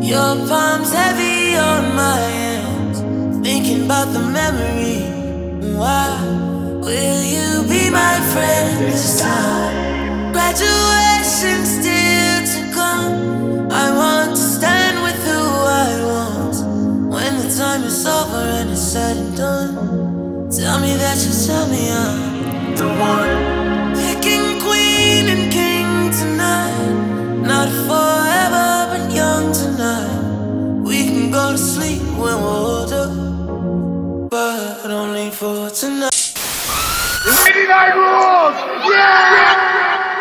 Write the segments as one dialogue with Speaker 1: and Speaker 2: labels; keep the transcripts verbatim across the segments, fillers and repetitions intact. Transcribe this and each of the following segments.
Speaker 1: Your palms heavy on my hands, thinking about the memory. Why will you be my friend this time? Graduation still to come. I want to stand with who I want. When the time is over and it's said and done, tell me that you tell me I'm the one. Picking queen and king tonight, not forever but young tonight. We can go to sleep when we're older, but only for tonight.
Speaker 2: Lady Night Rules! Yeah!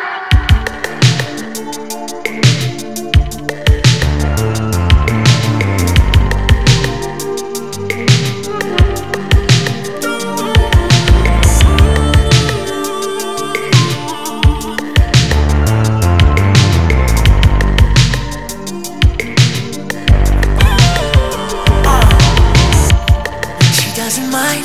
Speaker 1: Doesn't mind.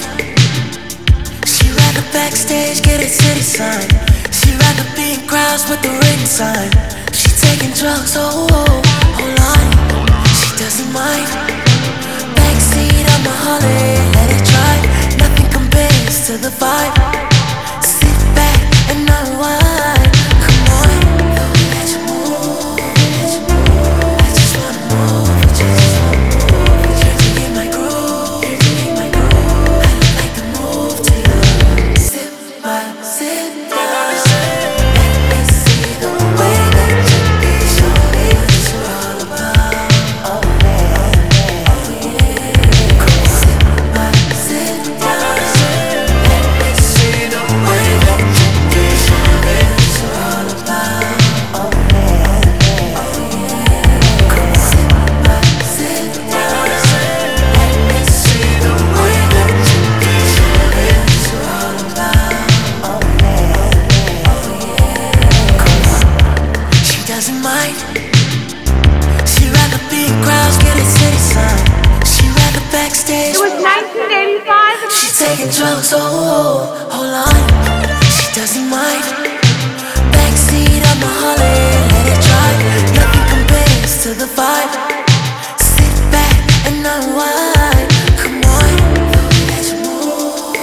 Speaker 1: She rather backstage get a city sign. She rather be in crowds with the written sign. She taking drugs, oh, oh, hold on. She doesn't mind. Backseat on my Harley, let it drive. Nothing compares to the vibe. Sit back and unwind. Come on, the way that you move, I just wanna move with you. You get my groove, you get my groove. I like to move to you. Sit by, sit down. Let me see the way that you be. Show me what you're all about. Oh yeah, oh yeah. Come on, sit by, sit down. Let me see the way that you be. Show me what you're all about. Oh yeah, oh yeah. Come on, sit by, sit down. Let me see the way that you be. Show me what you're all about. Oh yeah, oh yeah. Come on. She doesn't mind. She rather be in crowds, get a city sign. She rather backstage.
Speaker 3: It was nineteen eighty-five.
Speaker 1: She taking drugs, oh, hold on. She doesn't mind. Backseat on my Harley, let it drive. Nothing compares to the vibe. Sit back and unwind. Come on, the way that you move,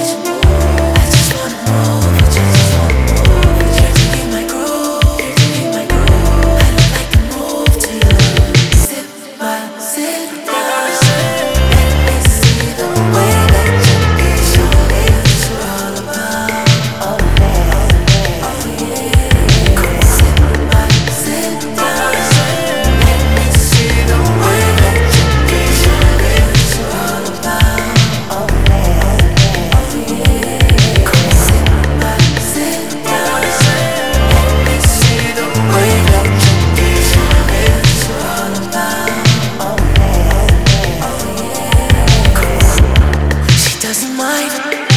Speaker 1: I just wanna move with you. You get my groove, you get my groove. I like to move to you. Sit by, sit down. Let me see the way that you be. Show me what you're all about. Oh yeah, oh yeah. Come on, sit by, sit down. Let me see the way that you be. Show me what you're all about. Oh yeah, oh yeah. Come on, sit by, sit down. Let me see the way that you be. Show me what you're all about. Oh yeah, oh yeah. Come on. She doesn't mind.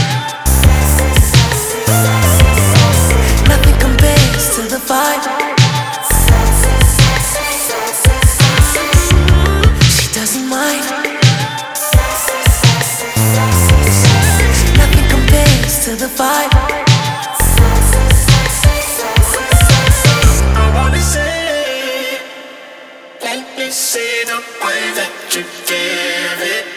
Speaker 1: Nothing compares to the vibe. She doesn't mind. Nothing compares to the vibe.
Speaker 4: I wanna say, let me see the way that you give it.